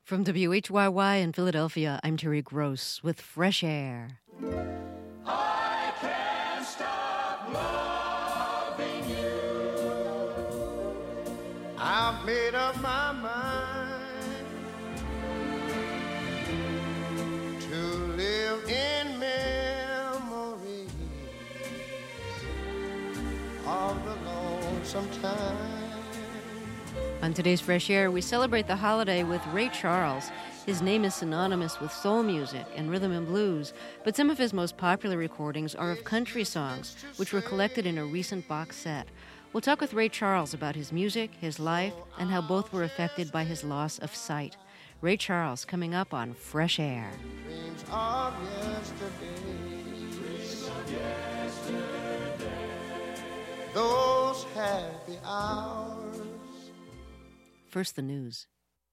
From WHYY in Philadelphia, I'm Terry Gross with Fresh Air. I can't stop loving you. I've made up my mind to live in memories of the lonesome time. On today's Fresh Air, we celebrate the holiday with Ray Charles. His name is synonymous with soul music and rhythm and blues, but some of his most popular recordings are of country songs, which were collected in a recent box set. We'll talk with Ray Charles about his music, his life, and how both were affected by his loss of sight. Ray Charles coming up on Fresh Air. Dreams of yesterday. Those happy hours. First, the news.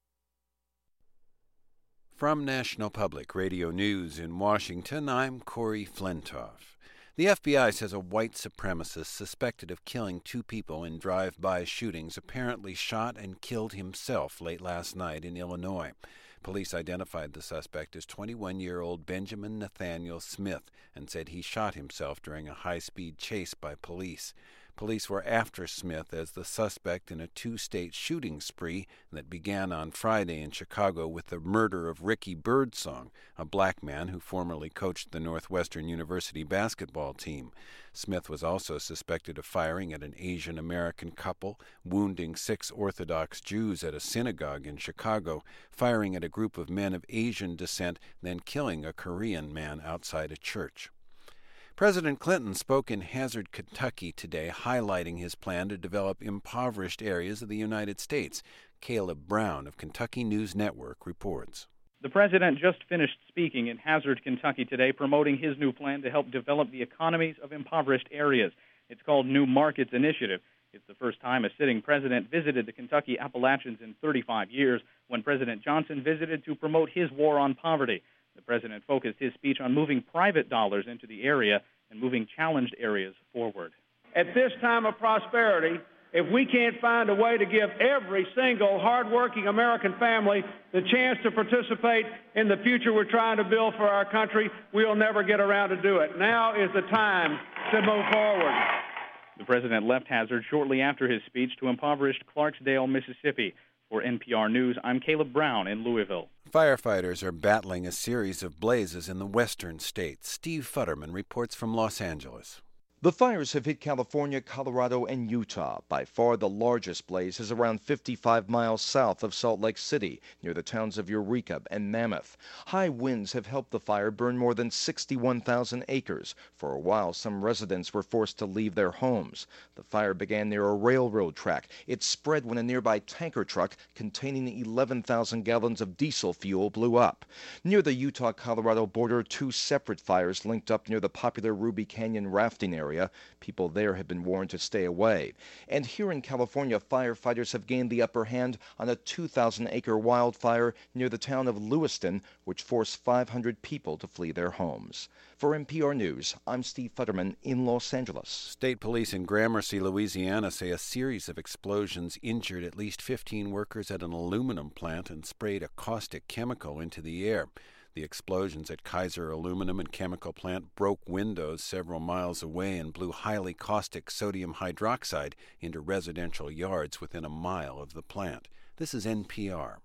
From National Public Radio News in Washington, I'm Corey Flintoff. The FBI says a white supremacist suspected of killing two people in drive-by shootings apparently shot and killed himself late last night in Illinois. Police identified the suspect as 21-year-old Benjamin Nathaniel Smith and said he shot himself during a high-speed chase by police. Police were after Smith as the suspect in a two-state shooting spree that began on Friday in Chicago with the murder of Ricky Birdsong, a black man who formerly coached the Northwestern University basketball team. Smith was also suspected of firing at an Asian American couple, wounding 6 Orthodox Jews at a synagogue in Chicago, firing at a group of men of Asian descent, then killing a Korean man outside a church. President Clinton spoke in Hazard, Kentucky today, highlighting his plan to develop impoverished areas of the United States. Caleb Brown of Kentucky News Network reports. The president just finished speaking in Hazard, Kentucky today, promoting his new plan to help develop the economies of impoverished areas. It's called New Markets Initiative. It's the first time a sitting president visited the Kentucky Appalachians in 35 years, when President Johnson visited to promote his war on poverty. The president focused his speech on moving private dollars into the area and moving challenged areas forward. At this time of prosperity, if we can't find a way to give every single hardworking American family the chance to participate in the future we're trying to build for our country, we'll never get around to do it. Now is the time to move forward. The president left Hazard shortly after his speech to impoverished Clarksdale, Mississippi. For NPR News, I'm Caleb Brown in Louisville. Firefighters are battling a series of blazes in the western states. Steve Futterman reports from Los Angeles. The fires have hit California, Colorado, and Utah. By far the largest blaze is around 55 miles south of Salt Lake City, near the towns of Eureka and Mammoth. High winds have helped the fire burn more than 61,000 acres. For a while, some residents were forced to leave their homes. The fire began near a railroad track. It spread when a nearby tanker truck containing 11,000 gallons of diesel fuel blew up. Near the Utah-Colorado border, 2 separate fires linked up near the popular Ruby Canyon rafting area. People there have been warned to stay away. And here in California, firefighters have gained the upper hand on a 2,000-acre wildfire near the town of Lewiston, which forced 500 people to flee their homes. For NPR News, I'm Steve Futterman in Los Angeles. State police in Gramercy, Louisiana say a series of explosions injured at least 15 workers at an aluminum plant and sprayed a caustic chemical into the air. The explosions at Kaiser Aluminum and Chemical Plant broke windows several miles away and blew highly caustic sodium hydroxide into residential yards within a mile of the plant. This is NPR.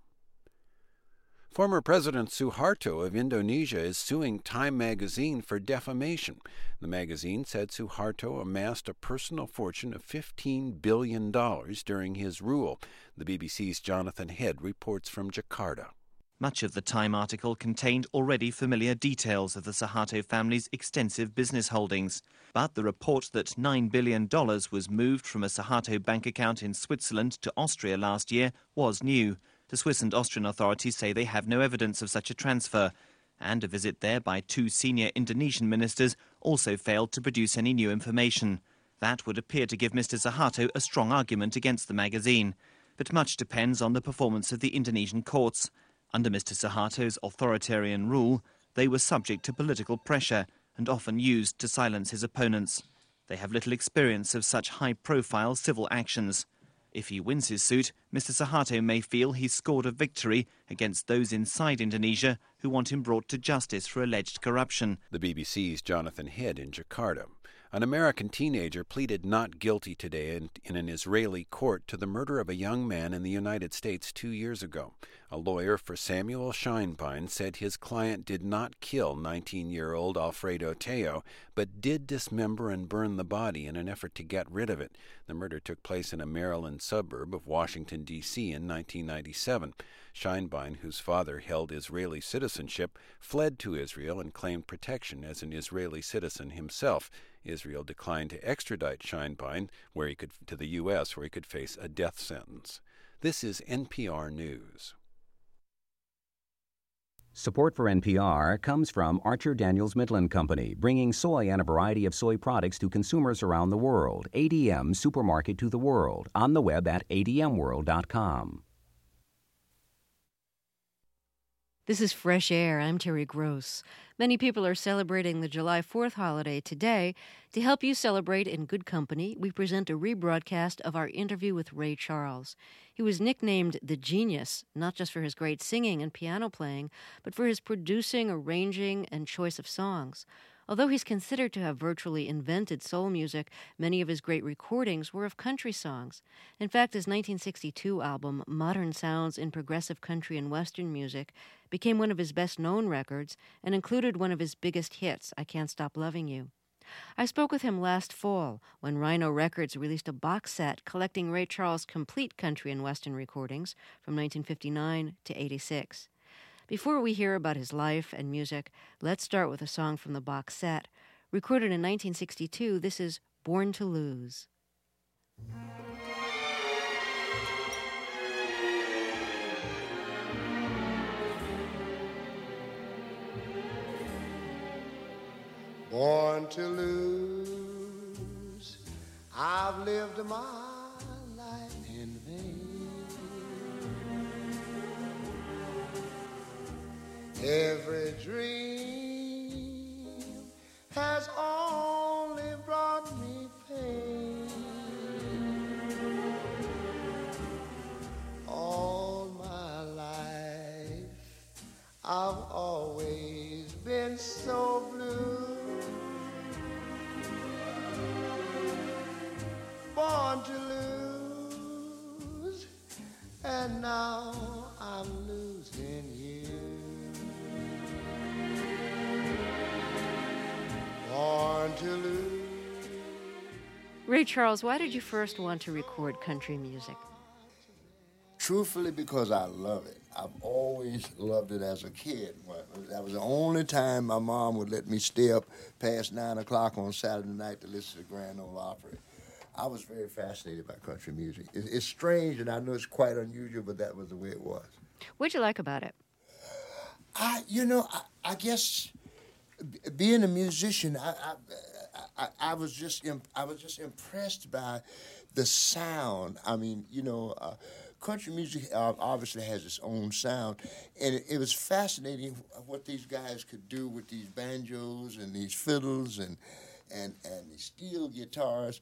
Former President Suharto of Indonesia is suing Time magazine for defamation. The magazine said Suharto amassed a personal fortune of $15 billion during his rule. The BBC's Jonathan Head reports from Jakarta. Much of the Time article contained already familiar details of the Suharto family's extensive business holdings. But the report that $9 billion was moved from a Suharto bank account in Switzerland to Austria last year was new. The Swiss and Austrian authorities say they have no evidence of such a transfer. And a visit there by 2 senior Indonesian ministers also failed to produce any new information. That would appear to give Mr. Suharto a strong argument against the magazine. But much depends on the performance of the Indonesian courts. Under Mr. Suharto's authoritarian rule, they were subject to political pressure and often used to silence his opponents. They have little experience of such high-profile civil actions. If he wins his suit, Mr. Suharto may feel he's scored a victory against those inside Indonesia who want him brought to justice for alleged corruption. The BBC's Jonathan Head in Jakarta. An American teenager pleaded not guilty today in an Israeli court to the murder of a young man in the United States 2 years ago. A lawyer for Samuel Scheinbein said his client did not kill 19-year-old Alfredo Teo, but did dismember and burn the body in an effort to get rid of it. The murder took place in a Maryland suburb of Washington, D.C. in 1997. Scheinbein, whose father held Israeli citizenship, fled to Israel and claimed protection as an Israeli citizen himself. Israel declined to extradite Scheinbein to the U.S., where he could face a death sentence. This is NPR News. Support for NPR comes from Archer Daniels Midland Company, bringing soy and a variety of soy products to consumers around the world. ADM Supermarket to the world. On the web at admworld.com. This is Fresh Air. I'm Terry Gross. Many people are celebrating the July 4th holiday today. To help you celebrate in good company, we present a rebroadcast of our interview with Ray Charles. He was nicknamed the Genius, not just for his great singing and piano playing, but for his producing, arranging, and choice of songs. Although he's considered to have virtually invented soul music, many of his great recordings were of country songs. In fact, his 1962 album, Modern Sounds in Progressive Country and Western Music, became one of his best-known records and included one of his biggest hits, I Can't Stop Loving You. I spoke with him last fall when Rhino Records released a box set collecting Ray Charles' complete country and western recordings from 1959 to 86. Before we hear about his life and music, let's start with a song from the box set. Recorded in 1962, this is Born to Lose. Born to lose, I've lived my life in vain. Every dream has only brought me pain. All my life I've always been so blue. Born to lose, and now I'm losing you. Born to lose. Ray Charles, why did you first want to record country music? Truthfully, because I love it. I've always loved it as a kid. That was the only time my mom would let me stay up past 9 o'clock on Saturday night to listen to the Grand Ole Opry. I was very fascinated by country music. It's strange, and I know it's quite unusual, but that was the way it was. What'd you like about it? I guess being a musician, I was just impressed by the sound. I mean, country music obviously has its own sound, and it was fascinating what these guys could do with these banjos and these fiddles and these steel guitars.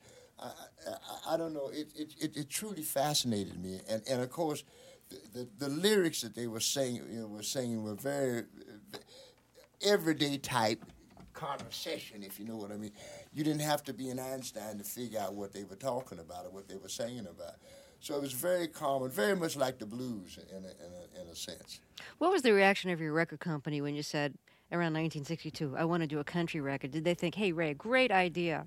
I don't know. It truly fascinated me, and of course, the lyrics that they were singing were very everyday type conversation, if you know what I mean. You didn't have to be an Einstein to figure out what they were talking about or what they were singing about. So it was very common, very much like the blues in a sense. What was the reaction of your record company when you said around 1962, I want to do a country record? Did they think, hey, Ray, great idea?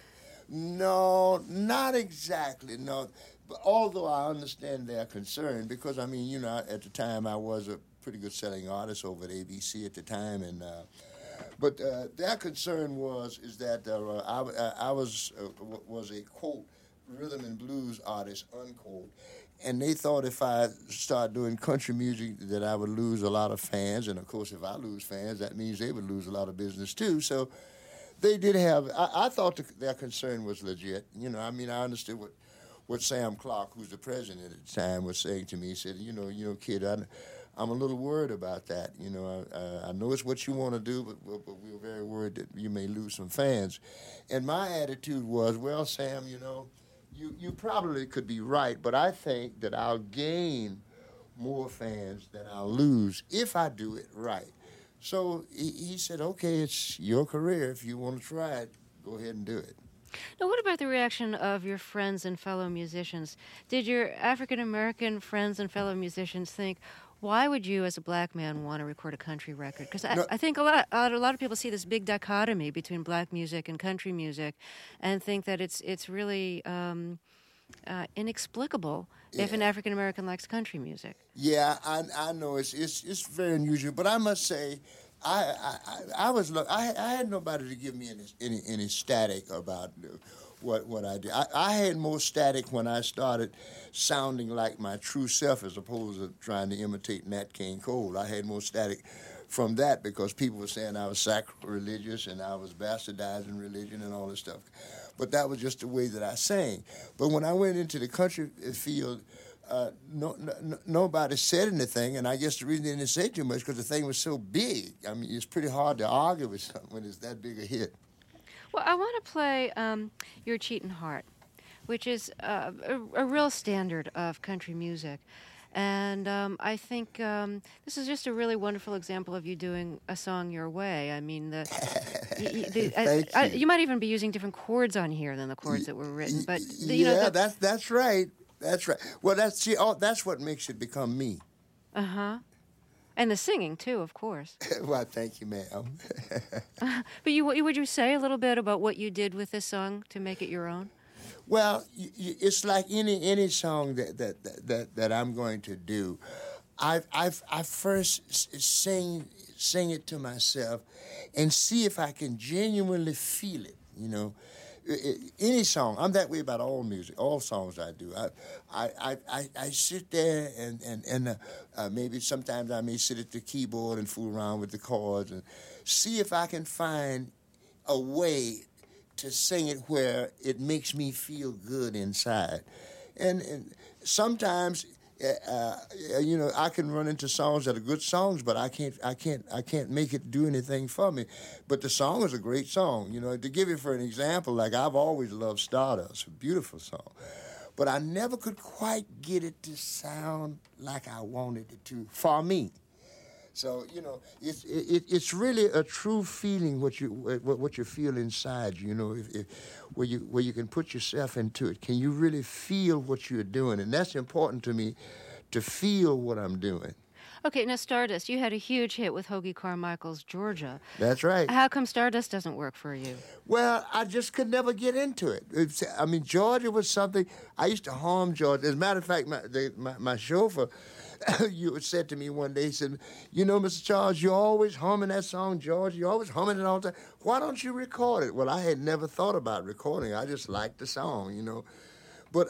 No, not exactly, no. But although I understand their concern, because, I mean, at the time I was a pretty good selling artist over at ABC at the time, and but their concern is that I was a, quote, rhythm and blues artist, unquote. And they thought if I started doing country music that I would lose a lot of fans. And, of course, if I lose fans, that means they would lose a lot of business, too. So they did have, I thought their concern was legit. I mean, I understood what Sam Clark, who's the president at the time, was saying to me. He said, kid, I'm a little worried about that. I know it's what you want to do, but we're very worried that you may lose some fans. And my attitude was, well, Sam, you probably could be right, but I think that I'll gain more fans than I'll lose if I do it right. So he said, okay, it's your career. If you want to try it, go ahead and do it. Now, what about the reaction of your friends and fellow musicians? Did your African-American friends and fellow musicians think, why would you, as a black man, want to record a country record? Because I think a lot of people see this big dichotomy between black music and country music and think that it's really inexplicable if an African-American likes country music. Yeah, I know it's very unusual, but I must say, I had nobody to give me any static about what I did. I had more static when I started sounding like my true self as opposed to trying to imitate Nat King Cole. I had more static from that because people were saying I was sacrilegious and I was bastardizing religion and all this stuff. But that was just the way that I sang. But when I went into the country field, nobody said anything, and I guess the reason they didn't say too much because the thing was so big. I mean, it's pretty hard to argue with something when it's that big a hit. Well, I want to play Your Cheatin' Heart, which is a real standard of country music. And I think this is just a really wonderful example of you doing a song your way. I mean, you might even be using different chords on here than the chords that were written. But that's right. That's right. Well, that's what makes it become me. Uh-huh. And the singing, too, of course. Well, thank you, ma'am. But would you say a little bit about what you did with this song to make it your own? Well, it's like any song that I'm going to do. I first sing it to myself and see if I can genuinely feel it, you know. Any song, I'm that way about all music, all songs I do. I sit there and maybe sometimes I may sit at the keyboard and fool around with the chords and see if I can find a way to sing it where it makes me feel good inside. And sometimes, I can run into songs that are good songs, but I can't make it do anything for me. But the song is a great song. You know, to give you for an example, like I've always loved Stardust, a beautiful song. But I never could quite get it to sound like I wanted it to for me. So, you know, it's really a true feeling what you feel inside. You know, where you can put yourself into it. Can you really feel what you're doing? And that's important to me, to feel what I'm doing. Okay, now Stardust, you had a huge hit with Hoagy Carmichael's Georgia. That's right. How come Stardust doesn't work for you? Well, I just could never get into it. Georgia was something, I used to hum Georgia. As a matter of fact, my chauffeur, you said to me one day, he said, you know, Mr. Charles, you're always humming that song, Georgia. You're always humming it all the time. Why don't you record it? Well, I had never thought about recording. I just liked the song, you know. But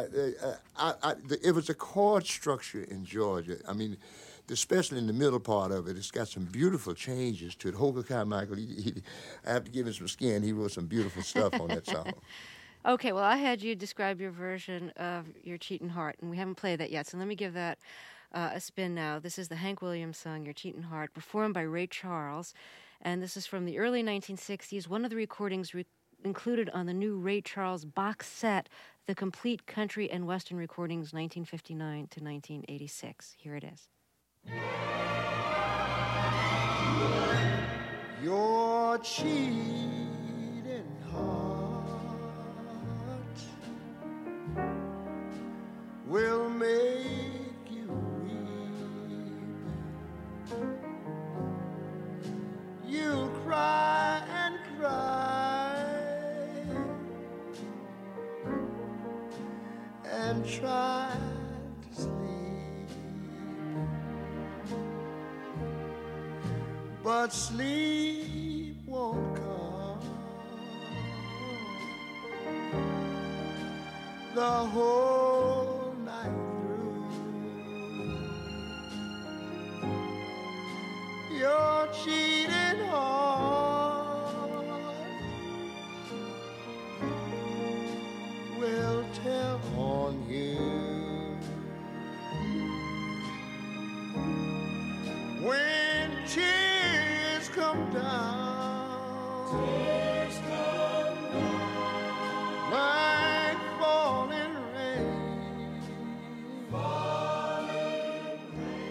it was a chord structure in Georgia. I mean, especially in the middle part of it, it's got some beautiful changes to it. Hoagy Carmichael, I have to give him some skin. He wrote some beautiful stuff on that song. Okay, well, I had you describe your version of Your Cheatin' Heart, and we haven't played that yet, so let me give that a spin now. This is the Hank Williams song, Your Cheatin' Heart, performed by Ray Charles, and this is from the early 1960s, one of the recordings included on the new Ray Charles box set, The Complete Country and Western Recordings, 1959 to 1986. Here it is. Your cheating heart will make you weep. You'll cry and cry and try to sleep, but sleep won't come the whole night through. Your cheating heart will tell on you when tears come down, tears come down like fall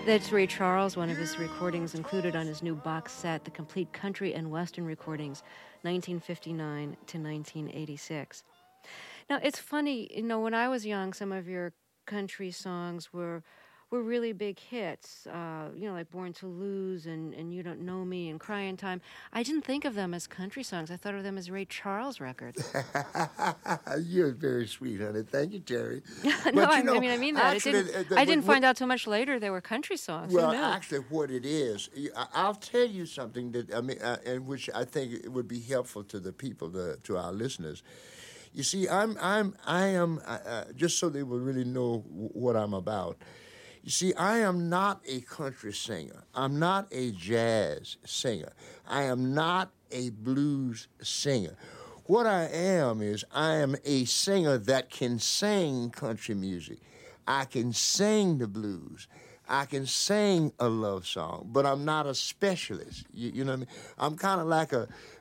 That's Ray Charles, one of his recordings included on his new box set, The Complete Country and Western Recordings, 1959 to 1986. Now, it's funny, when I was young, some of your country songs were really big hits, like Born to Lose and You Don't Know Me and Crying Time. I didn't think of them as country songs. I thought of them as Ray Charles records. You're very sweet, honey. Thank you, Terry. No, I mean that. Actually, I didn't find out till much later they were country songs. Well, actually, what it is, I'll tell you something that and which I think it would be helpful to the people, to our listeners. You see, I am just so they will really know what I'm about. You see, I am not a country singer. I'm not a jazz singer. I am not a blues singer. What I am is I am a singer that can sing country music. I can sing the blues. I can sing a love song, but I'm not a specialist. You know what I mean? I'm kind of like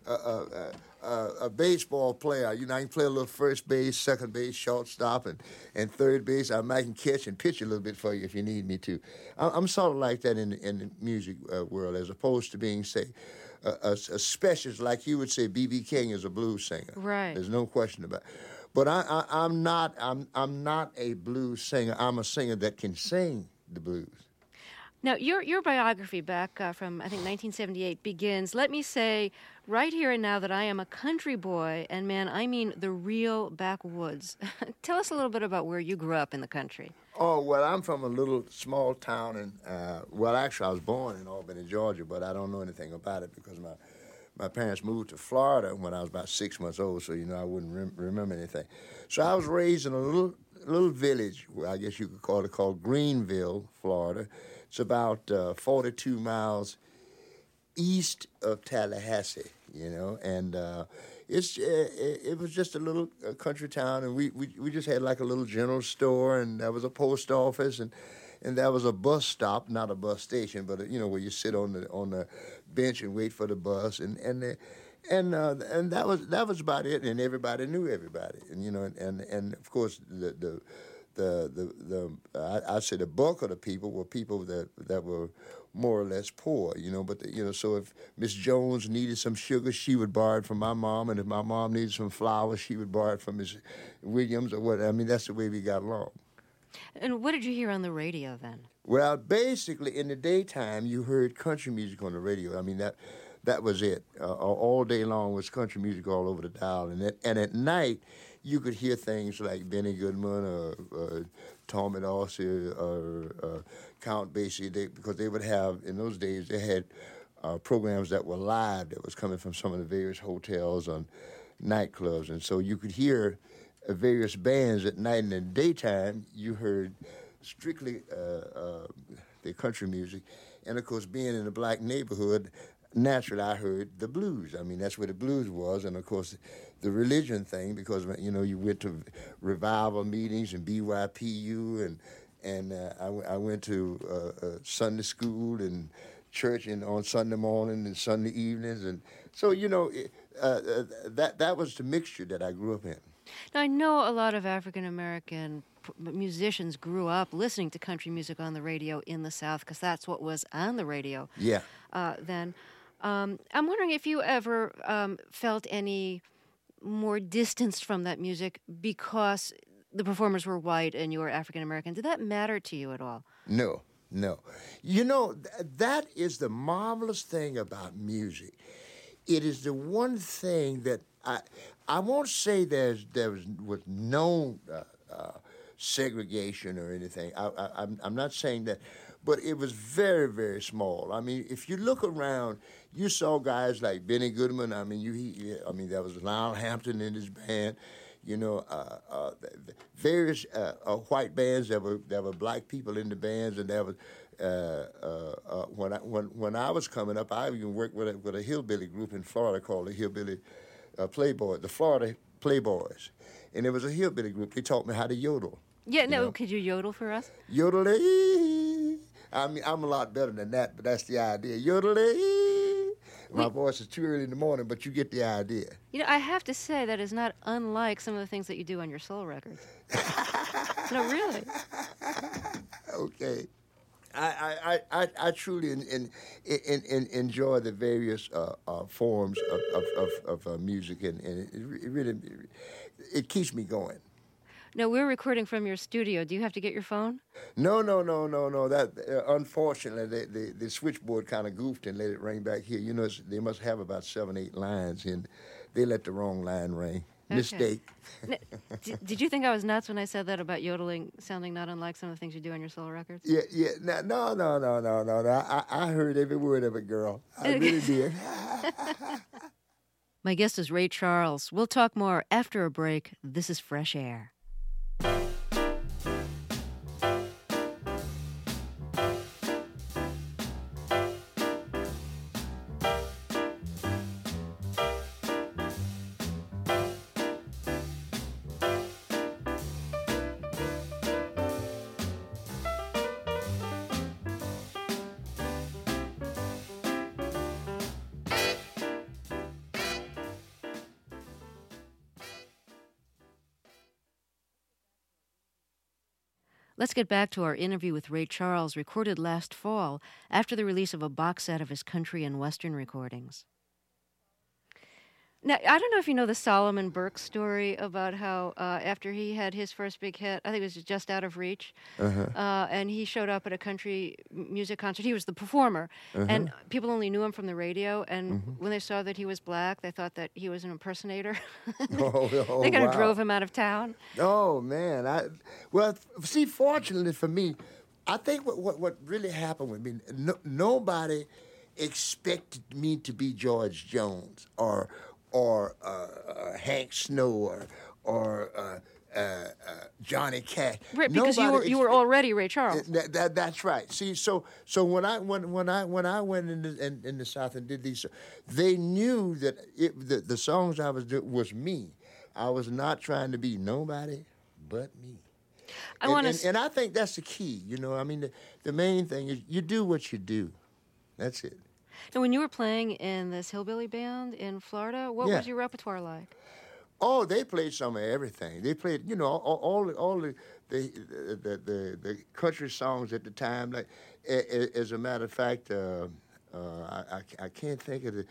a baseball player. I can play a little first base, second base, shortstop, and third base. I can catch and pitch a little bit for you if you need me to. I'm sort of like that in the music world, as opposed to being, say, a specialist, like you would say B.B. King is a blues singer. Right. There's no question about it. But I'm not a blues singer. I'm a singer that can sing the blues. Now, your biography back from, I think, 1978 begins, let me say right here and now that I am a country boy, and man, I mean the real backwoods. Tell us a little bit about where you grew up in the country. Oh, well, I'm from a little small town, actually, I was born in Albany, Georgia, but I don't know anything about it because my parents moved to Florida when I was about 6 months old, so, I wouldn't remember anything. So I was raised in a little village, I guess you could call it, called Greenville, Florida. It's about 42 miles east of Tallahassee, and it was just a little country town, and we just had like a little general store, and there was a post office, and there was a bus stop, not a bus station, but where you sit on the bench and wait for the bus, and that was about it, and everybody knew everybody, and of course I'd say the bulk of the people were people that were more or less poor, but so if Miss Jones needed some sugar, she would borrow it from my mom, and if my mom needed some flour, she would borrow it from Miss Williams or what. That's the way we got along. And what did you hear on the radio then? Well, basically in the daytime you heard country music on the radio. That was it. All day long was country music all over the dial, and at night you could hear things like Benny Goodman or Tommy Dorsey or Count Basie, because they would have, in those days, they had programs that were live that was coming from some of the various hotels and nightclubs. And so you could hear various bands at night, and in the daytime you heard strictly the country music. And, of course, being in a black neighborhood, naturally, I heard the blues. That's where the blues was, and of course, the religion thing, because you went to revival meetings and BYPU, and I went to Sunday school and church on Sunday morning and Sunday evenings, and so that was the mixture that I grew up in. Now, I know a lot of African American musicians grew up listening to country music on the radio in the South, because that's what was on the radio. Yeah. Then. I'm wondering if you ever felt any more distanced from that music because the performers were white and you were African American. Did that matter to you at all? No. That is the marvelous thing about music. It is the one thing that I won't say there was no segregation or anything. I'm not saying that. But it was very, very small. If you look around, you saw guys like Benny Goodman. There was Lionel Hampton in his band. Various white bands. There were black people in the bands, and there was when I was coming up, I even worked with a hillbilly group in Florida called the Hillbilly Playboy, the Florida Playboys, and it was a hillbilly group. They taught me how to yodel. Yeah, no. Could you yodel for us? Yodel. I'm a lot better than that, but that's the idea. Yodel. My voice is too early in the morning, but you get the idea. I have to say that is not unlike some of the things that you do on your soul records. No, really. Okay. I truly enjoy the various forms of music, and it really it keeps me going. Now, we're recording from your studio. Do you have to get your phone? No. That unfortunately, the switchboard kind of goofed and let it ring back here. You know, they must have about 7, 8 lines, and they let the wrong line ring. Okay. Mistake. Did you think I was nuts when I said that about yodeling sounding not unlike some of the things you do on your solo records? Yeah. No. I heard every word of it, girl. I really did. My guest is Ray Charles. We'll talk more after a break. This is Fresh Air. Let's get back to our interview with Ray Charles, recorded last fall after the release of a box set of his country and western recordings. Now, I don't know if you know the Solomon Burke story about how after he had his first big hit, I think it was Just Out of Reach, and he showed up at a country music concert. He was the performer, and people only knew him from the radio, and when they saw that he was black, they thought that he was an impersonator. They kind of drove him out of town. Oh, man. See, fortunately for me, I think what really happened with me, nobody expected me to be George Jones or Hank Snow or Johnny Cash. Right, because you were already Ray Charles. That's right. See, so when I went in the South and did these, they knew that the songs I was doing was me. I was not trying to be nobody but me. And I think that's the key. You know, I mean, the main thing is you do what you do. That's it. Now, when you were playing in this hillbilly band in Florida, what was your repertoire like? Oh, they played some of everything. They played, you know, all the country songs at the time. Like, as a matter of fact, I can't think of the.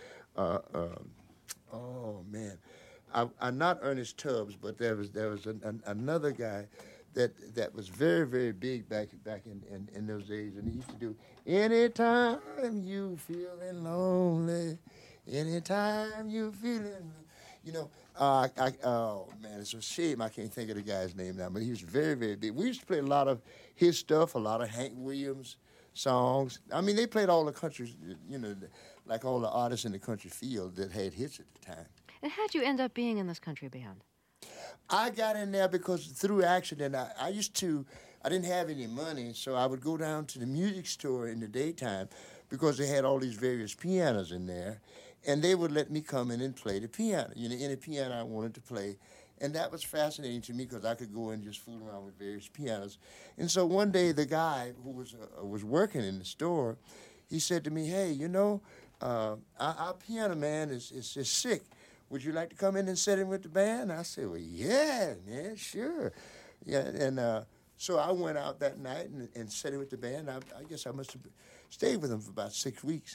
Oh man, I'm not Ernest Tubbs, but there was another guy that was very, very big back in those days, and he used to do anytime you feeling lonely, anytime you feeling, you know. Oh man, it's a shame I can't think of the guy's name now, but he was very, very big. We used to play a lot of his stuff, a lot of Hank Williams songs. I mean, they played all the country, you know, like all the artists in the country field that had hits at the time. And how'd you end up being in this country band? I got in there because through accident, I didn't have any money, so I would go down to the music store in the daytime because they had all these various pianos in there, and they would let me come in and play the piano, you know, any piano I wanted to play. And that was fascinating to me because I could go in and just fool around with various pianos. And so one day the guy who was working in the store, he said to me, hey, you know, our piano man is sick. Would you like to come in and sit in with the band? I said, well, yeah, man, sure. Yeah, and so I went out that night and sat in with the band. I guess I must have stayed with them for about 6 weeks.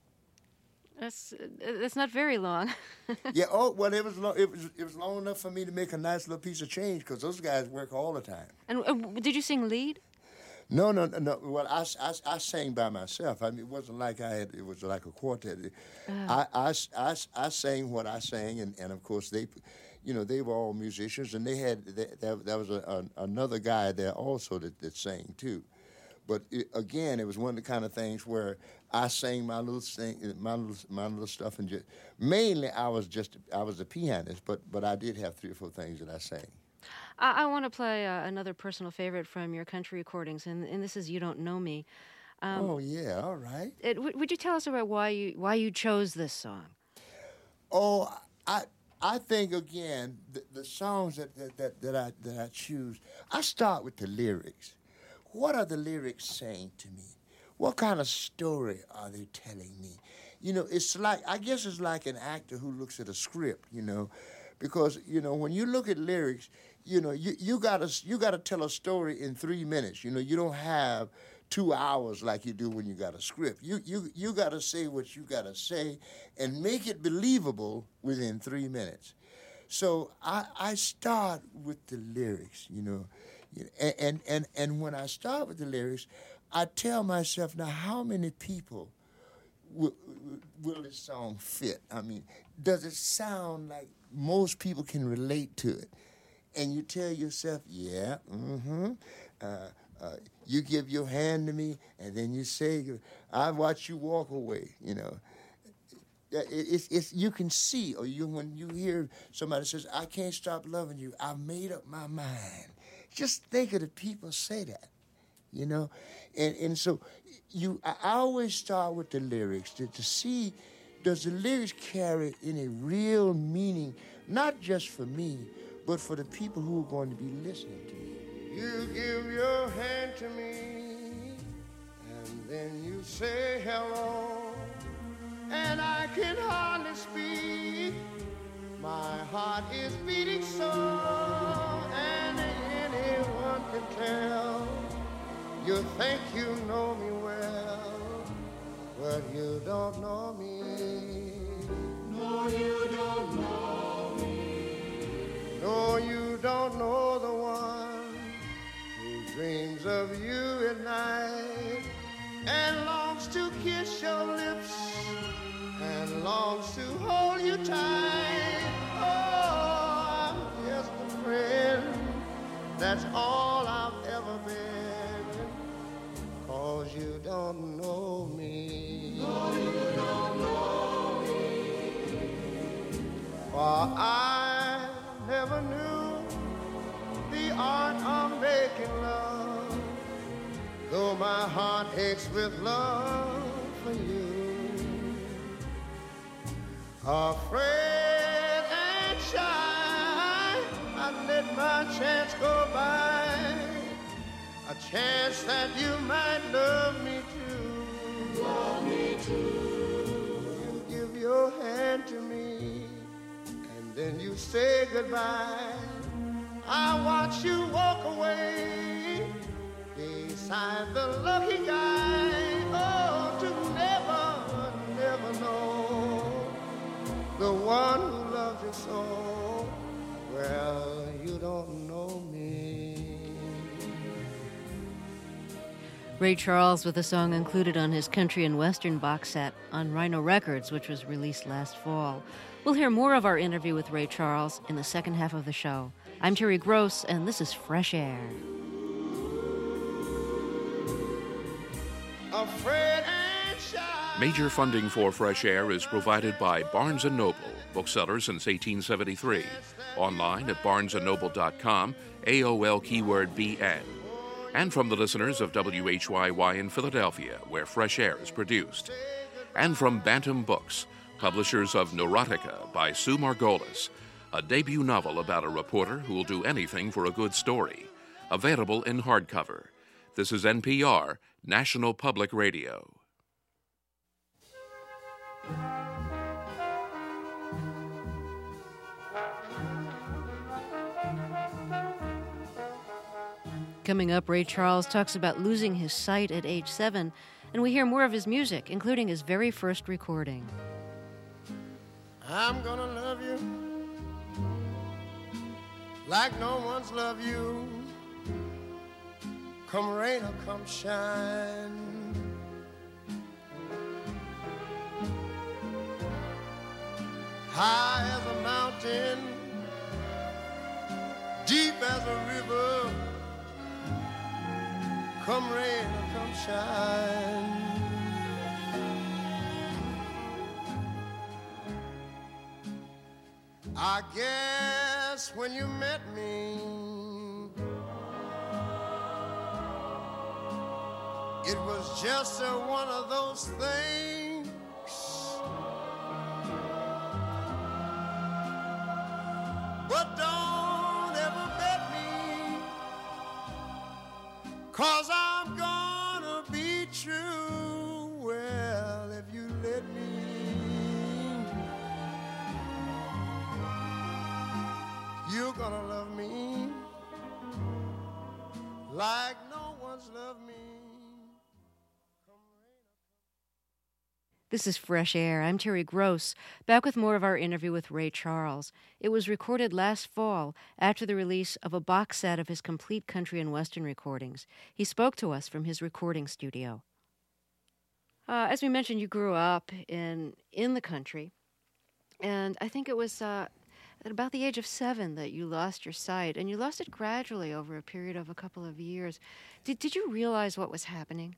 That's not very long. Yeah. Oh well, it was long. It was long enough for me to make a nice little piece of change because those guys work all the time. And did you sing lead? No. Well, I sang by myself. I mean, it wasn't like it was like a quartet. I sang what I sang, and of course they, you know, they were all musicians, and they had there was another guy there also that sang too. But again, it was one of the kind of things where I sang my little stuff, and mainly I was a pianist, but I did have 3 or 4 things that I sang. I want to play another personal favorite from your country recordings, and this is "You Don't Know Me." Oh yeah, all right. Would you tell us about why you chose this song? Oh, I think again the songs that I choose, I start with the lyrics. What are the lyrics saying to me? What kind of story are they telling me? You know, I guess it's like an actor who looks at a script, you know, because, you know, when you look at lyrics, you know, you gotta tell a story in 3 minutes. You know, you don't have 2 hours like you do when you got a script. You got to say what you got to say and make it believable within 3 minutes. So I start with the lyrics, you know, and when I start with the lyrics, I tell myself, now how many people will this song fit? I mean, does it sound like most people can relate to it? And you tell yourself, yeah, you give your hand to me, and then you say, I watch you walk away, you know. It's you can see, or when you hear somebody says, I can't stop loving you, I made up my mind. Just think of the people say that, you know. And so I always start with the lyrics to see, does the lyrics carry any real meaning, not just for me, but for the people who are going to be listening to me. You give your hand to me, and then you say hello, and I can hardly speak. My heart is beating so, and anyone can tell. You think you know me well, but you don't know me. No, you don't know me. No, you don't know the one who dreams of you at night and longs to kiss your lips and longs to hold you tight. Oh, I'm just a friend, that's all I've ever been, 'cause you don't know me. No, you don't know me. For I never knew the art of making love, though my heart aches with love for you. Afraid and shy, I let my chance go by, a chance that you might love me too. Love me too. You give your hand to me, and then you say goodbye. I watch you walk away beside the lucky guy. Oh, to never, never know the one who loves you so. Well, you don't know me. Ray Charles with a song included on his Country and Western box set on Rhino Records, which was released last fall. We'll hear more of our interview with Ray Charles in the second half of the show. I'm Terry Gross, and this is Fresh Air. Major funding for Fresh Air is provided by Barnes & Noble, bookseller since 1873. Online at barnesandnoble.com, AOL keyword BN. And from the listeners of WHYY in Philadelphia, where Fresh Air is produced. And from Bantam Books, publishers of Neurotica by Sue Margolis, a debut novel about a reporter who will do anything for a good story. Available in hardcover. This is NPR, National Public Radio. Coming up, Ray Charles talks about losing his sight at age 7, and we hear more of his music, including his very first recording. I'm gonna love you like no one's loved you, come rain or come shine. High as a mountain, deep as a river, come rain or come shine. I guess when you met me, it was just one of those things. But don't ever bet me, 'cause I'm gonna be true. Well, if you let me, you're gonna love me like no one's loved me. This is Fresh Air. I'm Terry Gross, back with more of our interview with Ray Charles. It was recorded last fall after the release of a box set of his complete country and western recordings. He spoke to us from his recording studio. As we mentioned, you grew up in the country, and I think it was at about the age of 7 that you lost your sight, and you lost it gradually over a period of a couple of years. Did you realize what was happening?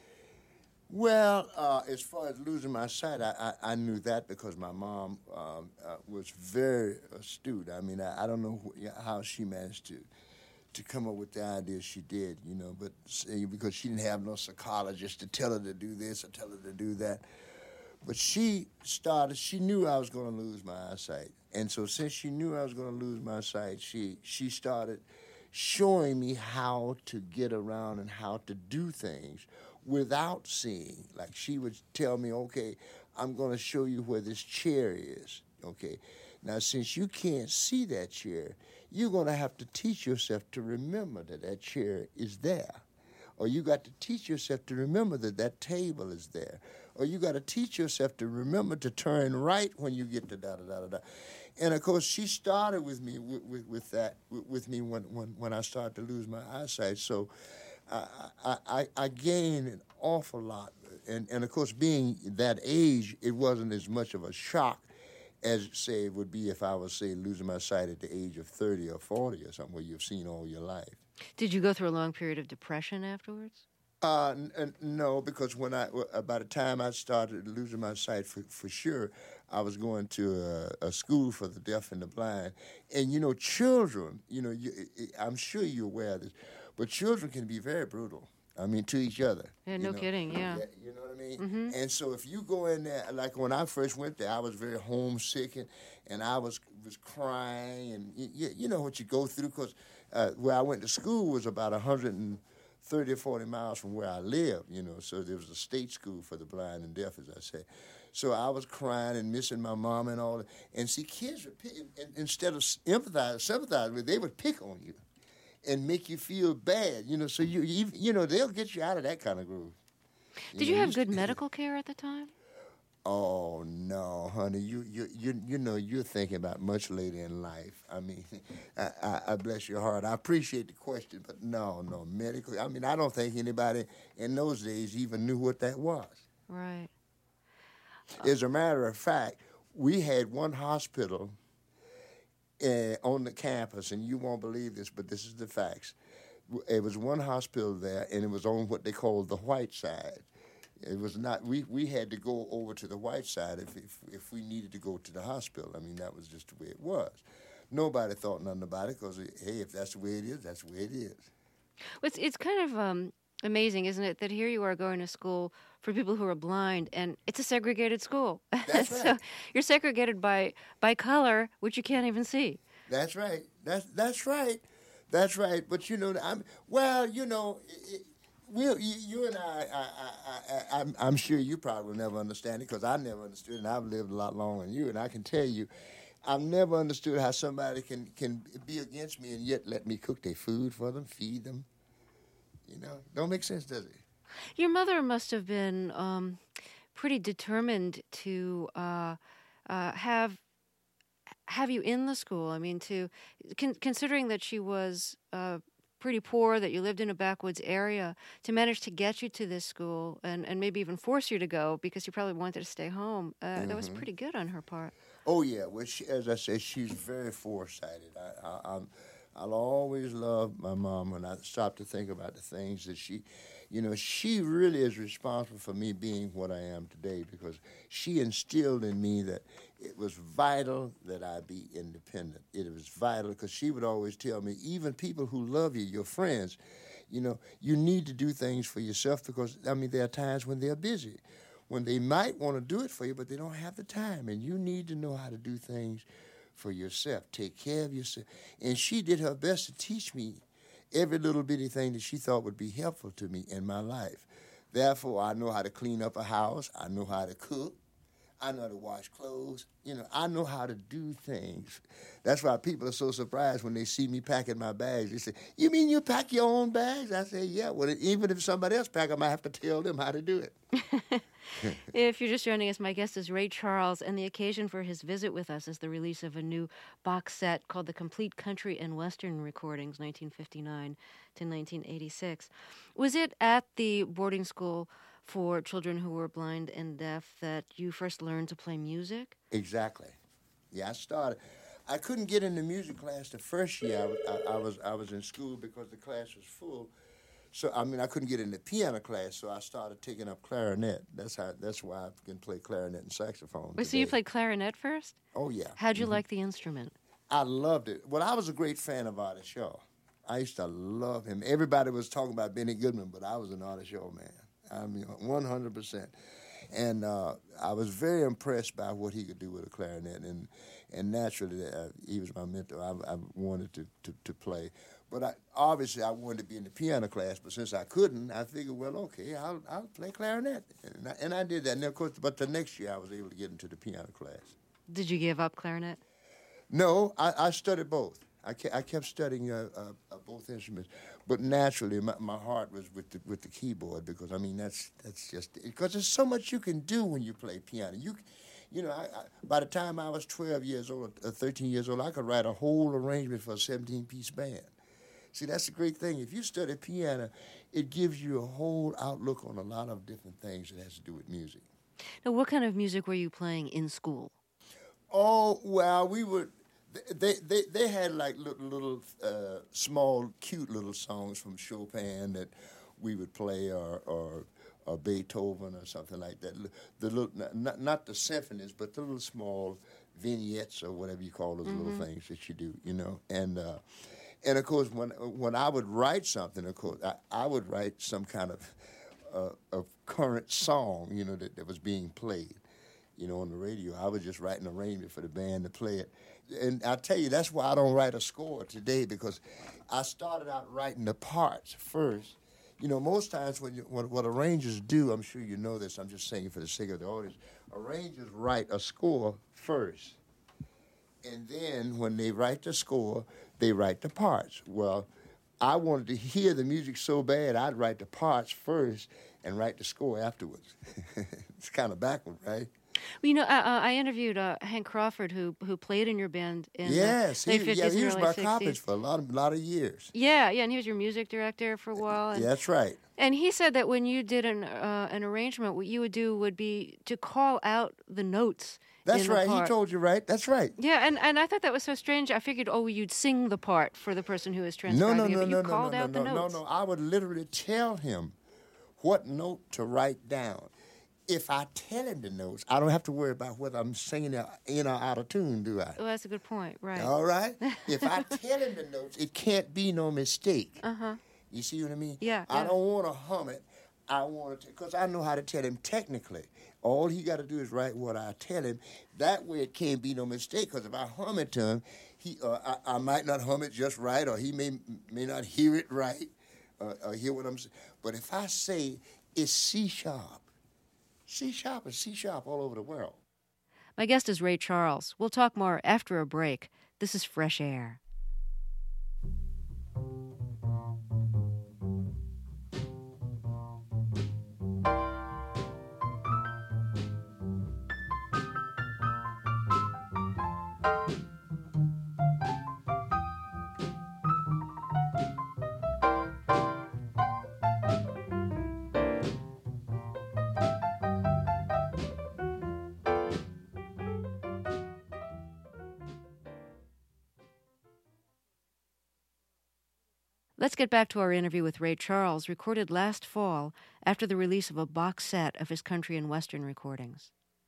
Well, as far as losing my sight, I knew that because my mom was very astute. I mean, I don't know how she managed to come up with the idea she did, but because she didn't have no psychologist to tell her to do this or tell her to do that. But she knew I was going to lose my eyesight. And so since she knew I was going to lose my sight, she started showing me how to get around and how to do things without seeing. Like she would tell me, okay, I'm going to show you where this chair is, okay? Now, since you can't see that chair, you're going to have to teach yourself to remember that chair is there. Or you got to teach yourself to remember that table is there. Or you got to teach yourself to remember to turn right when you get to da-da-da-da-da. And, of course, she started with me with me when I started to lose my eyesight. So I gained an awful lot. And, of course, being that age, it wasn't as much of a shock as, say, it would be if I was, say, losing my sight at the age of 30 or 40 or something where you've seen all your life. Did you go through a long period of depression afterwards? No, because by the time I started losing my sight for sure, I was going to a school for the deaf and the blind. And, children, I'm sure you're aware of this, but children can be very brutal. I mean, to each other. Yeah, no kidding, yeah. You know what I mean? Mm-hmm. And so if you go in there, like when I first went there, I was very homesick, and I was crying, and you know what you go through, because where I went to school was about 130 or 40 miles from where I lived, so there was a state school for the blind and deaf, as I say. So I was crying and missing my mom and all that. And see, kids would pick, instead of sympathize with, they would pick on you and make you feel bad, so they'll get you out of that kind of groove. Did you have good medical care at the time? Oh no, honey, you're thinking about much later in life. I mean, I bless your heart. I appreciate the question, but no, medically. I mean, I don't think anybody in those days even knew what that was. Right. As a matter of fact, we had one hospital on the campus, and you won't believe this, but this is the facts. It was one hospital there, and it was on what they called the white side. It was not. We had to go over to the white side if we needed to go to the hospital. I mean, that was just the way it was. Nobody thought nothing about it because, hey, if that's the way it is, that's the way it is. Well, it's kind of amazing, isn't it, that here you are going to school for people who are blind, and it's a segregated school. That's right. So you're segregated by color, which you can't even see. That's right. That's right. That's right. But you and I'm sure you probably will never understand it because I never understood it, and I've lived a lot longer than you, and I can tell you, I've never understood how somebody can be against me and yet let me cook their food for them, feed them. Don't make sense, does it? Your mother must have been pretty determined to have you in the school. I mean, considering that she was pretty poor, that you lived in a backwoods area, to manage to get you to this school and maybe even force you to go because you probably wanted to stay home. That was pretty good on her part. Oh, yeah. Well, as I said, she's very foresighted. I'll always love my mom when I stop to think about the things that she really is responsible for me being what I am today because she instilled in me that it was vital that I be independent. It was vital because she would always tell me, even people who love you, your friends, you need to do things for yourself because, there are times when they're busy, when they might want to do it for you, but they don't have the time, and you need to know how to do things for yourself, take care of yourself. And she did her best to teach me every little bitty thing that she thought would be helpful to me in my life. Therefore, I know how to clean up a house. I know how to cook. I know how to wash clothes. You know, I know how to do things. That's why people are so surprised when they see me packing my bags. They say, "You mean you pack your own bags?" I say, "Yeah." Well, even if somebody else pack them, I have to tell them how to do it. If you're just joining us, my guest is Ray Charles, and the occasion for his visit with us is the release of a new box set called The Complete Country and Western Recordings, 1959 to 1986. Was it at the boarding school for children who were blind and deaf that you first learned to play music? Exactly. Yeah, I couldn't get into music class the first year I was in school because the class was full. So I couldn't get into piano class, so I started taking up clarinet. That's why I can play clarinet and saxophone. Wait, so you played clarinet first? Oh yeah. How'd you like the instrument? I loved it. Well, I was a great fan of Artie Shaw. I used to love him. Everybody was talking about Benny Goodman, but I was an Artie Shaw man. 100%. And I was very impressed by what he could do with a clarinet, and naturally he was my mentor. I wanted to play, but obviously I wanted to be in the piano class. But since I couldn't, I figured, well, okay, I'll play clarinet, and I did that. And of course, but the next year I was able to get into the piano class. Did you give up clarinet? No, I studied both. I kept studying both instruments, but naturally my heart was with the keyboard because that's just because there's so much you can do when you play piano. You know, by the time I was 12 years old or 13 years old, I could write a whole arrangement for a 17-piece band. See, that's the great thing. If you study piano, it gives you a whole outlook on a lot of different things that has to do with music. Now, what kind of music were you playing in school? Oh, well, we would. They had like little small, cute little songs from Chopin that we would play, or Beethoven or something like that. The little, not the symphonies, but the little small vignettes or whatever you call those little things that you do, you know. And of course, when I would write something, of course, I would write some kind of current song, you know, that was being played, you know, on the radio. I was just writing an arrangement for the band to play it. And I tell you, that's why I don't write a score today, because I started out writing the parts first. You know, most times what arrangers do, I'm sure you know this, I'm just saying for the sake of the audience, arrangers write a score first. And then when they write the score, they write the parts. Well, I wanted to hear the music so bad, I'd write the parts first and write the score afterwards. It's kind of backward, right? Well, you know, I interviewed Hank Crawford, who played in your band in yes, the late 50s he was and my early 60s. copyist for a lot of years. Yeah, and he was your music director for a while. And, yeah, that's right. And he said that when you did an arrangement, what you would do would be to call out the notes. That's right. He told you right. That's right. Yeah, and I thought that was so strange. I figured, you'd sing the part for the person who is transcribing it, but you called out the notes. No. I would literally tell him what note to write down. If I tell him the notes, I don't have to worry about whether I'm singing in or out of tune, do I? Well, that's a good point, right. All right? If I tell him the notes, it can't be no mistake. Uh-huh. You see what I mean? Yeah. I don't want to hum it. I want to, because I know how to tell him technically. All he got to do is write what I tell him. That way it can't be no mistake, because if I hum it to him, I might not hum it just right, or he may not hear it right, or hear what I'm saying. But if I say it's C-sharp, C-sharp is C-sharp all over the world. My guest is Ray Charles. We'll talk more after a break. This is Fresh Air. Let's get back to our interview with Ray Charles, recorded last fall after the release of a box set of his country and western recordings.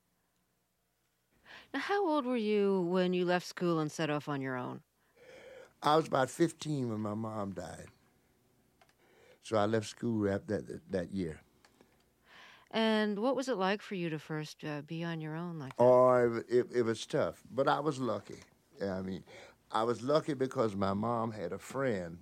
Now, how old were you when you left school and set off on your own? I was about 15 when my mom died. So I left school that year. And what was it like for you to first be on your own like that? Oh, it was tough, but I was lucky. I mean, I was lucky because my mom had a friend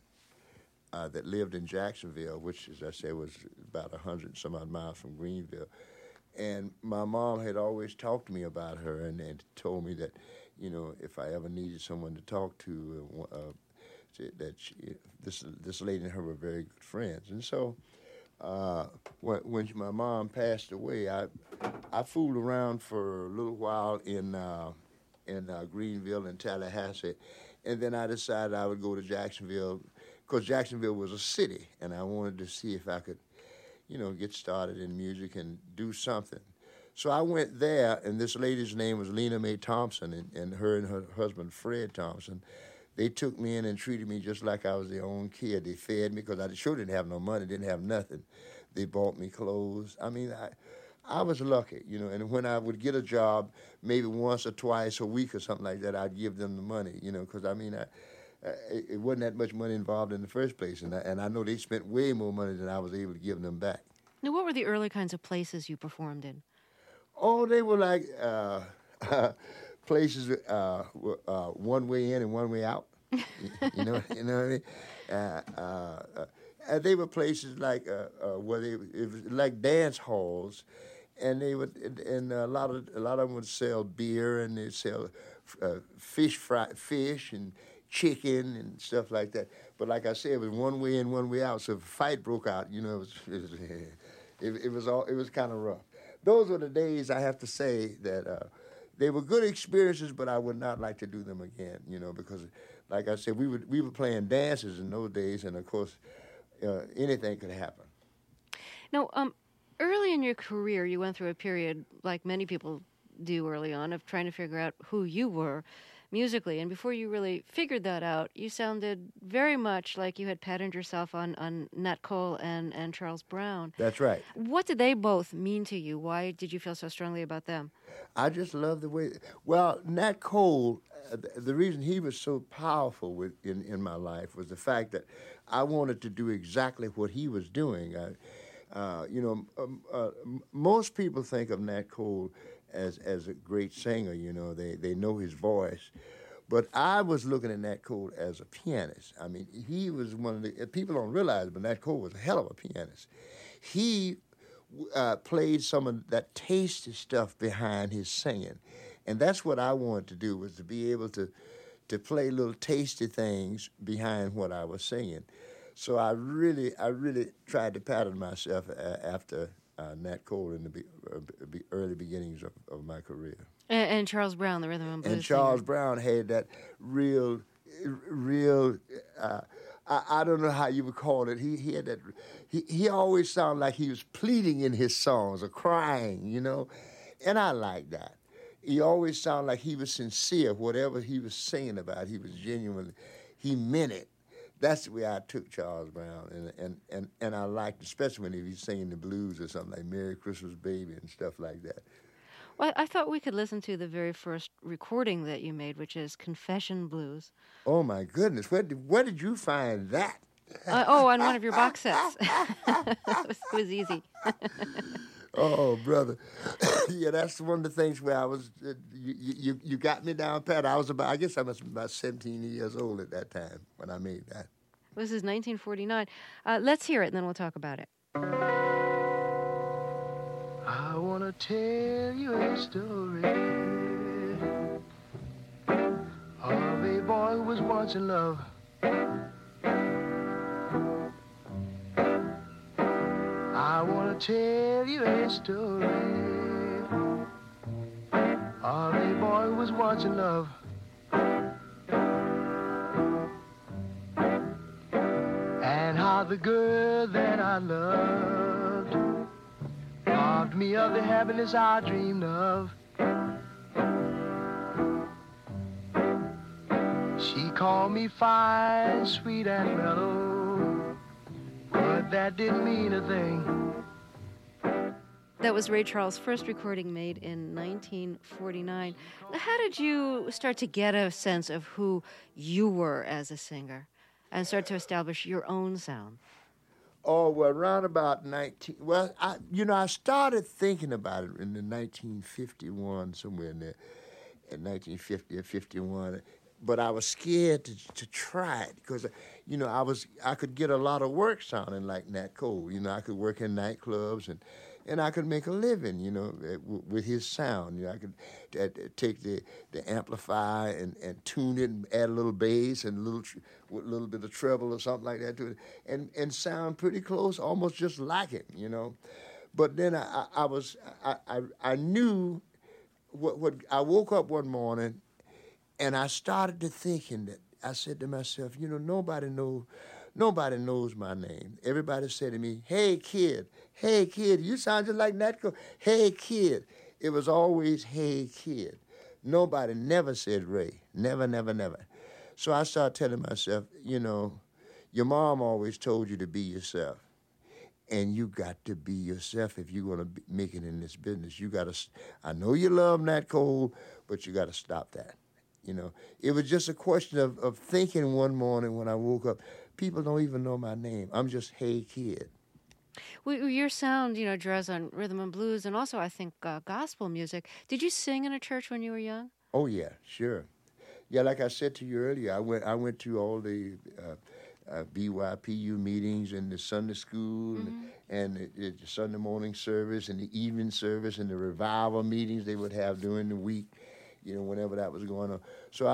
that lived in Jacksonville, which, as I say, was about 100 and some odd miles from Greenville. And my mom had always talked to me about her and told me that, you know, if I ever needed someone to talk to, that this lady and her were very good friends. And so when my mom passed away, I fooled around for a little while in Greenville and Tallahassee, and then I decided I would go to Jacksonville, because Jacksonville was a city, and I wanted to see if I could, you know, get started in music and do something. So I went there, and this lady's name was Lena Mae Thompson, and her husband, Fred Thompson. They took me in and treated me just like I was their own kid. They fed me, because I sure didn't have no money, didn't have nothing. They bought me clothes. I mean, I was lucky, you know, and when I would get a job, maybe once or twice a week or something like that, I'd give them the money, you know, because, I mean, it wasn't that much money involved in the first place, and I know they spent way more money than I was able to give them back. Now, what were the early kinds of places you performed in? Oh, they were like places one way in and one way out. you know what I mean? They were places like where it was like dance halls, and they would, and a lot of them would sell beer, and they'd sell fish and chicken and stuff like that. But like I said, it was one way in, one way out. So if a fight broke out, you know, it was kind of rough. Those were the days, I have to say, that they were good experiences, but I would not like to do them again, you know, because, like I said, we were playing dances in those days, and of course, anything could happen. Now, early in your career, you went through a period, like many people do early on, of trying to figure out who you were musically. And before you really figured that out, you sounded very much like you had patterned yourself on Nat Cole and Charles Brown. That's right. What did they both mean to you? Why did you feel so strongly about them? I just love the way... Well, Nat Cole, the reason he was so powerful in my life was the fact that I wanted to do exactly what he was doing. Most people think of Nat Cole as a great singer, you know, they know his voice. But I was looking at Nat Cole as a pianist. I mean, he was one of the, people don't realize, but Nat Cole was a hell of a pianist. He played some of that tasty stuff behind his singing. And that's what I wanted to do, was to be able to play little tasty things behind what I was singing. So I really tried to pattern myself after Nat Cole in the early beginnings of my career. And Charles Brown, the rhythm and blues And Charles singer. Brown had that real, I don't know how you would call it. He had that, he always sounded like he was pleading in his songs or crying, you know, and I like that. He always sounded like he was sincere. Whatever he was singing about, he was genuine. He meant it. That's the way I took Charles Brown, and I liked, especially when he was singing the blues or something like Merry Christmas Baby and stuff like that. Well, I thought we could listen to the very first recording that you made, which is Confession Blues. Oh, my goodness. Where did you find that? On one of your box sets. It was easy. Oh, brother. Yeah, that's one of the things where I was, you got me down pat. I must have been about 17 years old at that time when I made that. This is 1949. Let's hear it, and then we'll talk about it. I want to tell you a story of a boy who was once in love. I want to tell you a story of a boy who was once in love. And how the girl that I loved robbed me of the happiness I dreamed of. She called me fine, sweet, and mellow, but that didn't mean a thing. That was Ray Charles' first recording made in 1949. How did you start to get a sense of who you were as a singer and start to establish your own sound? Oh, well, around about I started thinking about it in the 1951, somewhere in there, in 1950 or 51. But I was scared to try it because, you know, I could get a lot of work sounding like Nat Cole. You know, I could work in nightclubs and I could make a living, you know, with his sound. You know, I could take the amplifier and tune it and add a little bass and a little bit of treble or something like that to it, and sound pretty close, almost just like him, you know. But then I knew what I woke up one morning, and I started to thinking that I said to myself, you know, nobody knows my name. Everybody said to me, hey, kid, you sound just like Nat Cole. Hey, kid. It was always, hey, kid. Nobody never said Ray. Never, never, never. So I started telling myself, you know, your mom always told you to be yourself. And you got to be yourself if you're going to make it in this business. You got to, I know you love Nat Cole, but you got to stop that. You know, it was just a question of thinking one morning when I woke up, people don't even know my name. I'm just, hey, kid. Well, your sound, you know, draws on rhythm and blues and also, I think, gospel music. Did you sing in a church when you were young? Oh, yeah, sure. Yeah, like I said to you earlier, I went to all the BYPU meetings and the Sunday school and the Sunday morning service and the evening service and the revival meetings they would have during the week, you know, whenever that was going on. So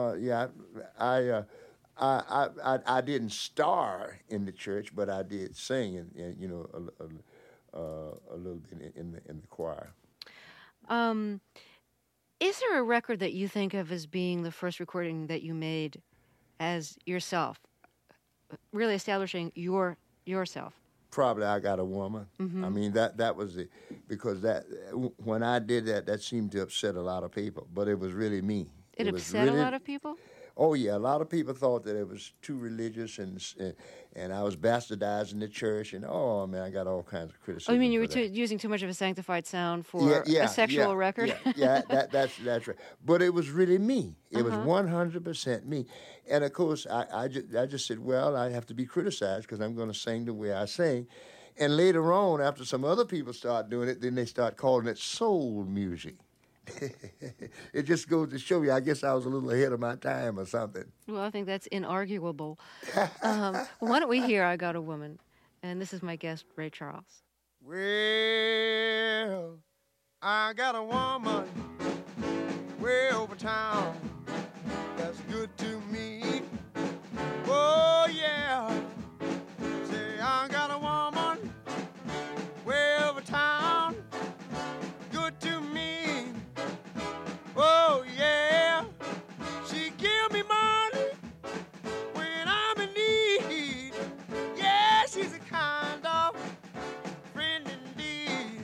I didn't star in the church, but I did sing, and you know, a little bit in the choir. Is there a record that you think of as being the first recording that you made as yourself, really establishing yourself? Probably I Got a Woman. Mm-hmm. I mean, that was it, because when I did that seemed to upset a lot of people, but it was really me. It upset a lot of people? Oh, yeah. A lot of people thought that it was too religious and I was bastardizing the church. And, oh, man, I got all kinds of criticism. Oh, you mean you were using too much of a sanctified sound for a sexual record? Yeah, that's right. But it was really me. It was 100% me. And, of course, I just said, well, I have to be criticized because I'm going to sing the way I sing. And later on, after some other people start doing it, then they start calling it soul music. It just goes to show you, I guess I was a little ahead of my time or something. Well, I think that's inarguable. Why don't we hear I Got a Woman? And this is my guest, Ray Charles. Well, I got a woman way over town that's good to me. Oh, yeah. Say, I got a woman way over town, good to me. Oh, yeah, she give me money when I'm in need. Yeah, she's a kind of friend indeed.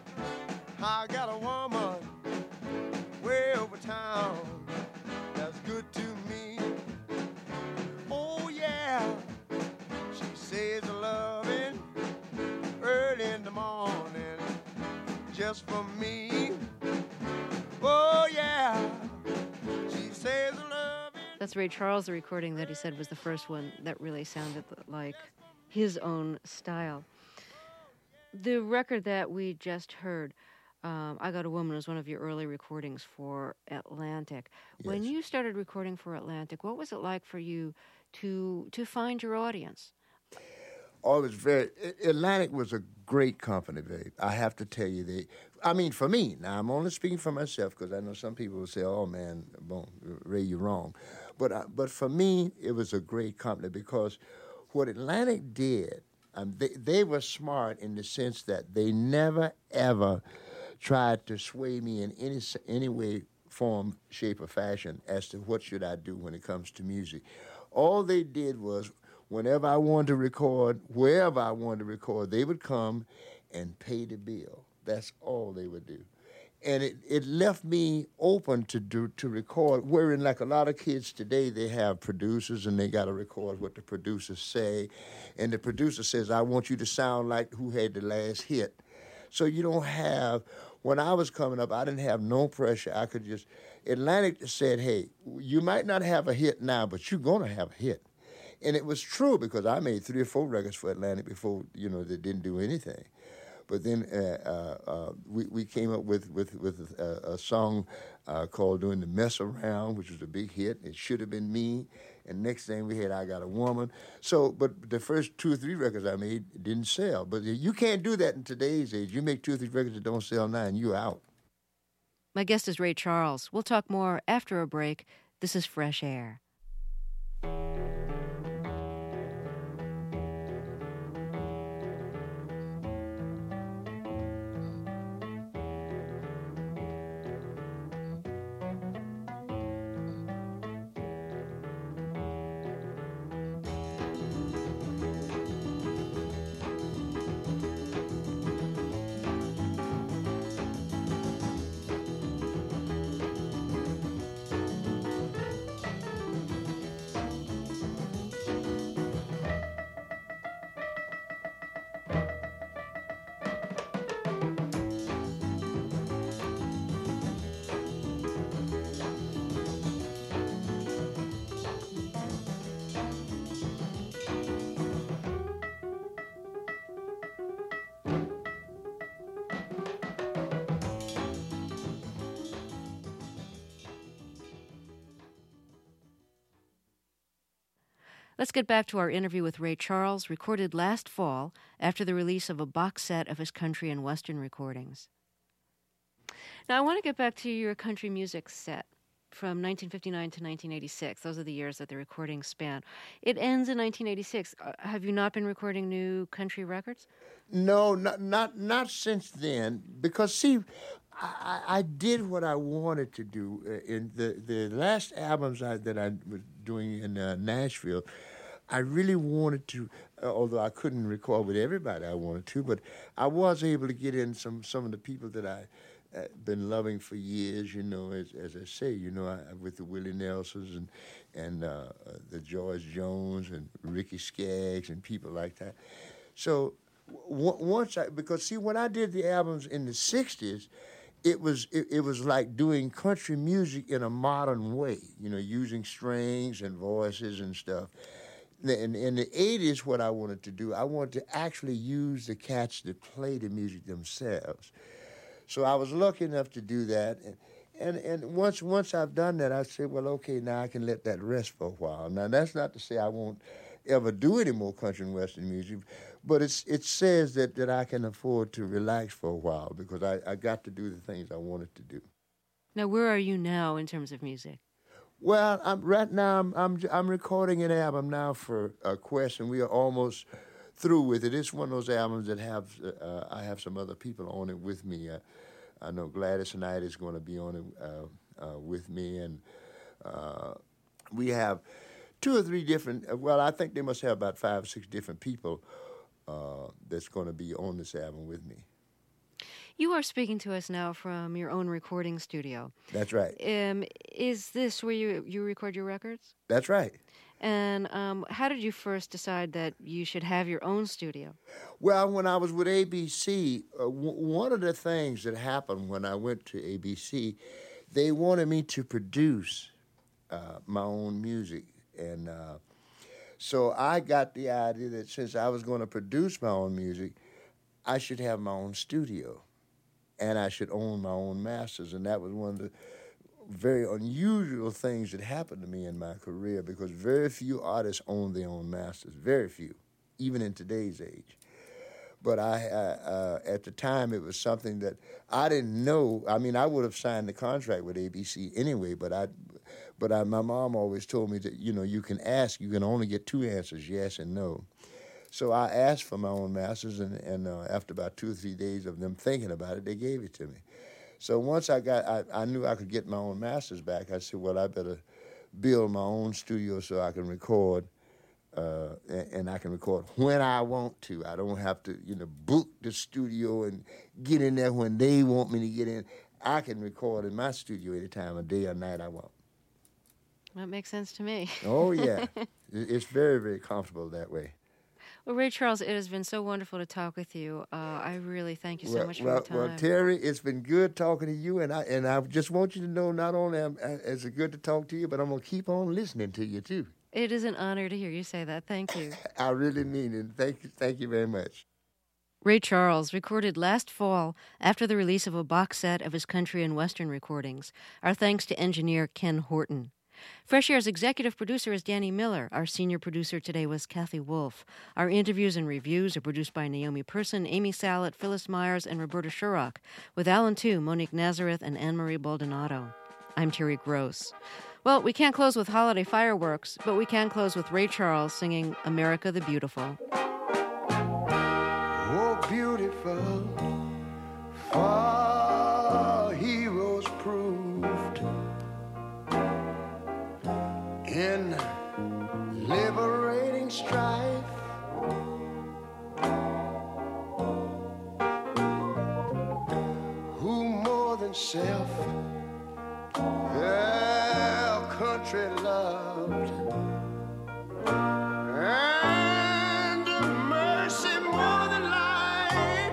I got a woman way over town that's good to me. Oh, yeah, she says a loving early in the morning just for me. Oh, yeah. She says loving. That's Ray Charles, the recording that he said was the first one that really sounded like his own style. The record that we just heard, I Got a Woman, was one of your early recordings for Atlantic. Yes. When you started recording for Atlantic, what was it like for you to find your audience? Oh, it was Atlantic was a great company, babe. I have to tell you, for me, now I'm only speaking for myself because I know some people will say, oh, man, Ray, you're wrong. But for me, it was a great company because what Atlantic did, they were smart in the sense that they never, ever tried to sway me in any way, form, shape, or fashion as to what should I do when it comes to music. All they did was, whenever I wanted to record, wherever I wanted to record, they would come and pay the bill. That's all they would do. And it left me open to record, wherein like a lot of kids today, they have producers and they got to record what the producers say. And the producer says, I want you to sound like who had the last hit. So you don't have, when I was coming up, I didn't have no pressure. I could just, Atlantic said, hey, you might not have a hit now, but you're going to have a hit. And it was true because I made 3 or 4 records for Atlantic before, you know, they didn't do anything. But then we came up with a song called Doing the Mess Around, which was a big hit. It Should Have Been Me. And next thing we had, I Got a Woman. So, but the first 2 or 3 records I made didn't sell. But you can't do that in today's age. You make 2 or 3 records that don't sell now, and you're out. My guest is Ray Charles. We'll talk more after a break. This is Fresh Air. Let's get back to our interview with Ray Charles, recorded last fall after the release of a box set of his country and western recordings. Now, I want to get back to your country music set from 1959 to 1986. Those are the years that the recordings span. It ends in 1986. Have you not been recording new country records? No, not since then. Because, see, I did what I wanted to do. In the last albums that I was doing in Nashville, I really wanted to, although I couldn't record with everybody I wanted to, but I was able to get in some of the people that I been loving for years, you know, as I say, you know, with the Willie Nelsons and the George Jones and Ricky Skaggs and people like that. So because see, when I did the albums in the 60s, it was like doing country music in a modern way, you know, using strings and voices and stuff. In the 80s, what I wanted to do, I wanted to actually use the cats that play the music themselves. So I was lucky enough to do that. And once I've done that, I said, well, okay, now I can let that rest for a while. Now, that's not to say I won't ever do any more country and western music, but it says that I can afford to relax for a while because I got to do the things I wanted to do. Now, where are you now in terms of music? Well, right now I'm recording an album now for Quest, and we are almost through with it. It's one of those albums that I have some other people on it with me. I know Gladys Knight is going to be on it with me, and we have 2 or 3 different. Well, I think they must have about 5 or 6 different people that's going to be on this album with me. You are speaking to us now from your own recording studio. That's right. Is this where you record your records? That's right. And how did you first decide that you should have your own studio? Well, when I was with ABC, one of the things that happened when I went to ABC, they wanted me to produce my own music. And so I got the idea that since I was going to produce my own music, I should have my own studio. And I should own my own masters. And that was one of the very unusual things that happened to me in my career because very few artists own their own masters. Very few, even in today's age. But at the time, it was something that I didn't know. I mean, I would have signed the contract with ABC anyway, but my mom always told me that, you know, you can ask, you can only get 2 answers, yes and no. So I asked for my own masters, and after about 2 or 3 days of them thinking about it, they gave it to me. So once I knew I could get my own masters back, I said, well, I better build my own studio so I can record, and I can record when I want to. I don't have to, you know, book the studio and get in there when they want me to get in. I can record in my studio any time of day or night I want. That makes sense to me. Oh, yeah. It's very, very comfortable that way. Well, Ray Charles, it has been so wonderful to talk with you. I really thank you so much for your time. Well, Terry, it's been good talking to you, and I just want you to know not only is it good to talk to you, but I'm going to keep on listening to you, too. It is an honor to hear you say that. Thank you. I really mean it. Thank you very much. Ray Charles, recorded last fall after the release of a box set of his country and western recordings. Our thanks to engineer Ken Horton. Fresh Air's executive producer is Danny Miller. Our senior producer today was Kathy Wolf. Our interviews and reviews are produced by Naomi Person, Amy Sallet, Phyllis Myers, and Roberta Sherrock, with Alan Tu, Monique Nazareth, and Anne-Marie Baldonado. I'm Terry Gross. Well, we can't close with holiday fireworks, but we can close with Ray Charles singing America the Beautiful. Oh, beautiful, for heroes proved in liberating strife. Who more than self their country loved, and mercy more than life.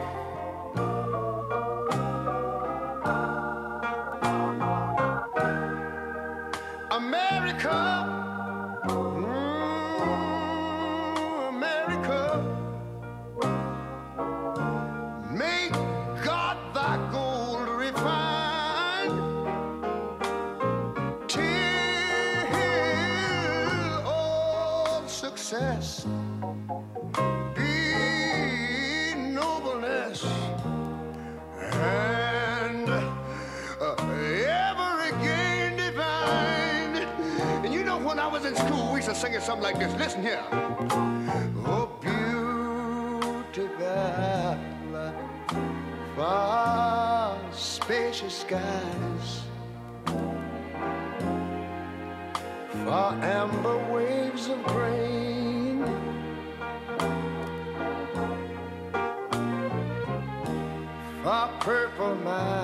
America, America, make God thy gold refined, till all success be nobleness, and ever again divine. And you know, when I was in school, we used to sing it something like this. Listen here. Oh, beautiful, far spacious skies, far amber waves of grain, far purple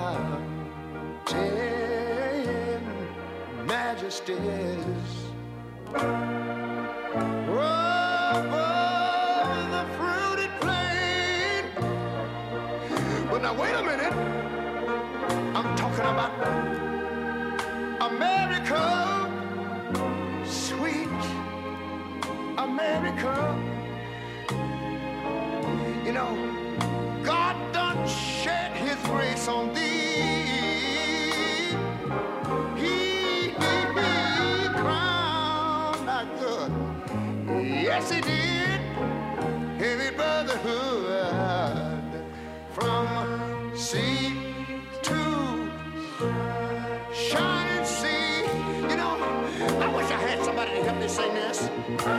mountain majesties, above the fruited plain. But now wait a minute, I'm talking about America, sweet America. You know, God done shed his grace on thee. He crowned thy good. Yes, he did. Heavy brotherhood from sea to shining sea. You know, I wish I had somebody to help me sing this.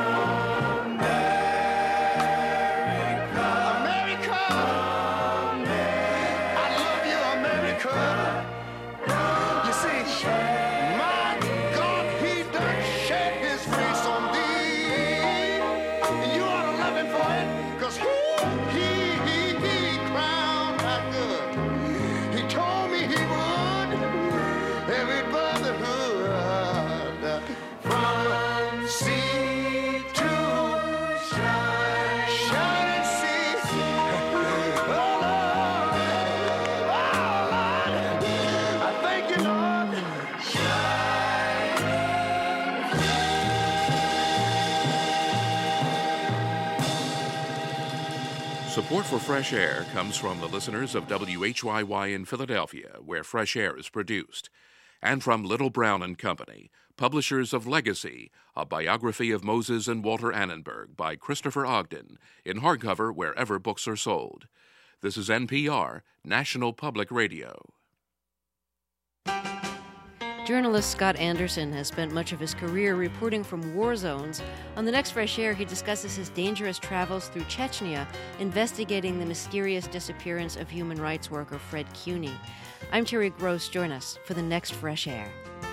Support for Fresh Air comes from the listeners of WHYY in Philadelphia, where Fresh Air is produced, and from Little Brown and Company, publishers of Legacy, a biography of Moses and Walter Annenberg by Christopher Ogden, in hardcover wherever books are sold. This is NPR, National Public Radio. Journalist Scott Anderson has spent much of his career reporting from war zones. On the next Fresh Air, he discusses his dangerous travels through Chechnya, investigating the mysterious disappearance of human rights worker Fred Cuny. I'm Terry Gross. Join us for the next Fresh Air.